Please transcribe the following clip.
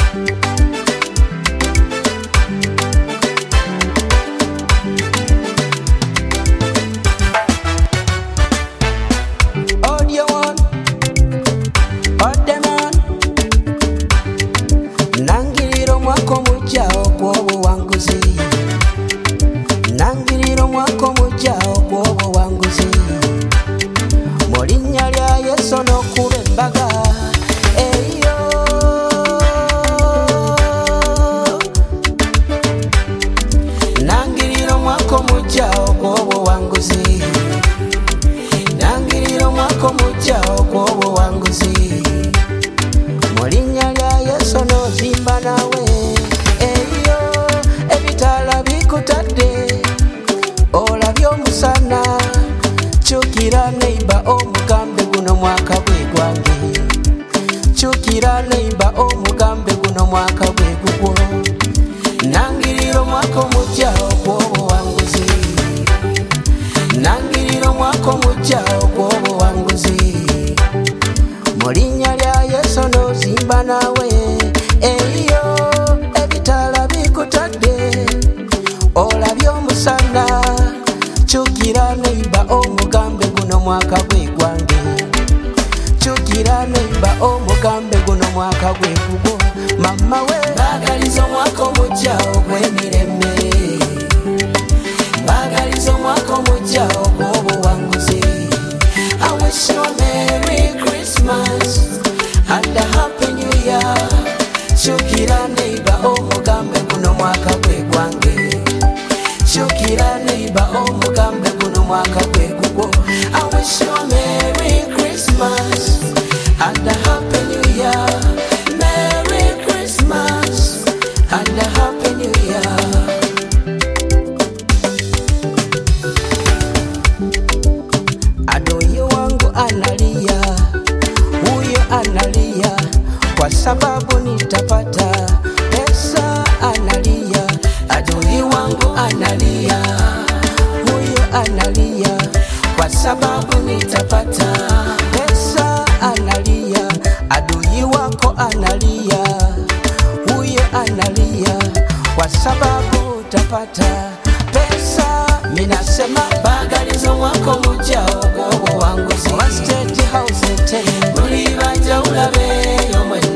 Chukira neighbor omugambe guno mwaka gwe gwange. Chukira neighbor omugambe guno mwaka gwe gugwo. Nangirira omwaka omujja ogw'obuwanguzi. Nangirira omwaka omujja ogw'obuwanguzi. Mu linnya lya Yesu n'ozimba nawe. Eyo ebitaala bikutadde. Olabye omusana. Chukira neighbor omugambe guno mwaka gwe gwange. Chukira neighbor omugambe guno mwaka gwe gugwo. Mama we bagaliza omwaka omujja ogw'emirembe. Bagaliza omwaka omujja ogw'obuwanguzi. I wish you a Merry Christmas and a Happy New Year. Chukira neighbor omugambe guno mwaka gwe gwange. Chukira neighbor omugambe guno mwaka gwe gugwo. I wish you a Merry Christmas and a Happy New Year. Merry Christmas and a Happy New Year. Adui wangu analia, huyo analia kwa sababu nitapata pesa. Analia, adui wangu analia, huyo analia kwa sababu nitapata pesa. Analia, adui wako analia, huyo analia kwa sababu utapata pesa. Minasema bagaliza omwaka omujja ogw'obuwanguzi. Wa State House tele mulibanja ulabeyo mwe